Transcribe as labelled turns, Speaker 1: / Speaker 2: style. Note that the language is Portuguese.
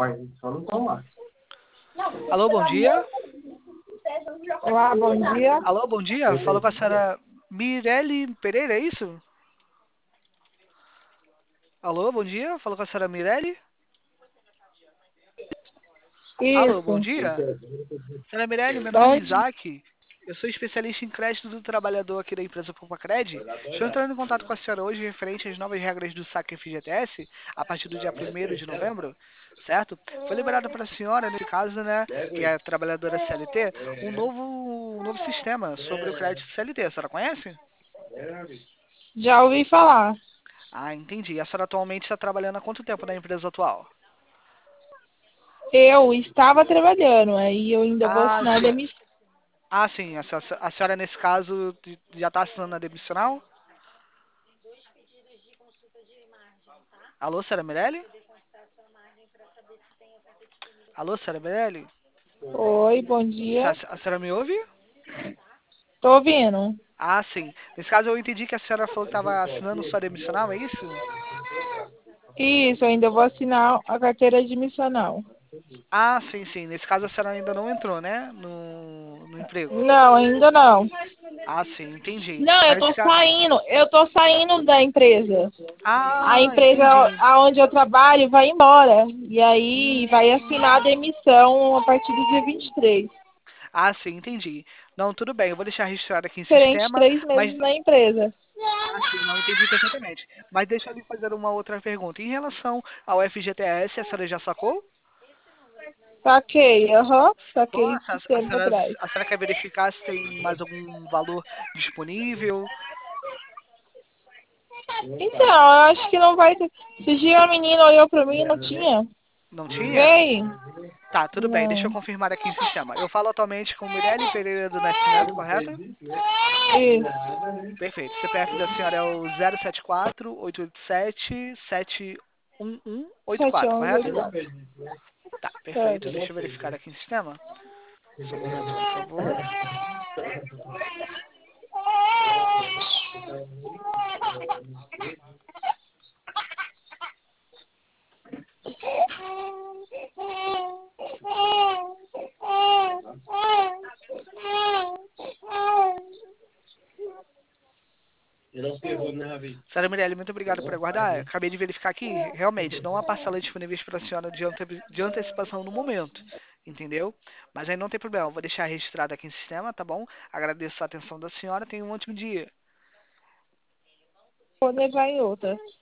Speaker 1: Alô, bom dia.
Speaker 2: Olá, bom dia.
Speaker 1: Alô, bom dia. Falo com a senhora Mirelle Pereira, é isso? Alô, bom dia. Falo com a senhora Mirelle. Alô, bom
Speaker 2: Isso.
Speaker 1: dia. Senhora Mirelle, meu nome é
Speaker 2: Bom dia.
Speaker 1: Isaac. Eu sou especialista em crédito do trabalhador aqui da empresa Poupa-Cred. Estou entrando em contato com a senhora hoje referente às novas regras do saque FGTS a partir do dia 1º de novembro, certo? Foi liberado para a senhora, nesse caso, né, que é trabalhadora CLT, um novo sistema sobre o crédito CLT. A senhora conhece?
Speaker 2: Já ouvi falar.
Speaker 1: Ah, entendi. A senhora atualmente está trabalhando há quanto tempo na empresa atual?
Speaker 2: Eu estava trabalhando, aí eu ainda vou
Speaker 1: Ah,
Speaker 2: assinar a
Speaker 1: sim.
Speaker 2: demissão.
Speaker 1: Ah, sim. A senhora, nesse caso, já está assinando a demissional? Alô, senhora Mirelle? Alô, senhora Mirelle?
Speaker 2: Oi, bom dia.
Speaker 1: A senhora me ouve?
Speaker 2: Tô ouvindo.
Speaker 1: Ah, sim. Nesse caso, eu entendi que a senhora falou que estava assinando sua demissional, é isso?
Speaker 2: Isso, eu ainda vou assinar a carteira admissional.
Speaker 1: Ah, sim, sim. Nesse caso, a senhora ainda não entrou, né? No emprego.
Speaker 2: Não, ainda não.
Speaker 1: Ah, sim, entendi.
Speaker 2: Não,
Speaker 1: Mas nesse caso.
Speaker 2: eu tô saindo da empresa. A
Speaker 1: Ah,
Speaker 2: empresa
Speaker 1: entendi.
Speaker 2: aonde eu trabalho vai embora. E aí vai assinar a
Speaker 1: Hum.
Speaker 2: demissão a partir do dia 23.
Speaker 1: Ah, sim, entendi. Não, tudo bem. Eu vou deixar registrado aqui em
Speaker 2: Diferente
Speaker 1: sistema,
Speaker 2: 3 meses
Speaker 1: mas.
Speaker 2: na empresa.
Speaker 1: Ah, sim, não entendi perfeitamente. Mas deixa eu lhe fazer uma outra pergunta. Em relação ao FGTS, a senhora já sacou?
Speaker 2: Saquei, aham.
Speaker 1: Sacou?
Speaker 2: Saquei esse tempo atrás.
Speaker 1: A senhora quer verificar se tem mais algum valor disponível?
Speaker 2: Então, eu acho que não vai ter. Esse dia a menina olhou pra mim e não tinha.
Speaker 1: Não tinha?
Speaker 2: Vem.
Speaker 1: Tá, tudo bem. Deixa eu
Speaker 2: Não.
Speaker 1: confirmar aqui em sistema. Eu falo atualmente com Mirelle Pereira do Nascimento, correto?
Speaker 2: Isso.
Speaker 1: Perfeito. CPF da senhora é o 074-887-71184, correto?
Speaker 2: 71184.
Speaker 1: Tá, perfeito.
Speaker 2: Certo.
Speaker 1: Deixa eu verificar aqui em sistema. Só um momento, por favor. Senhora Mirelle, muito obrigado por aguardar. Acabei de verificar aqui, realmente, não há parcelas disponíveis para a senhora de antecipação no momento, entendeu? Mas aí não tem problema, eu vou deixar registrado aqui em sistema, tá bom? Agradeço a atenção da senhora, tenha um ótimo dia.
Speaker 2: Vou levar em outra.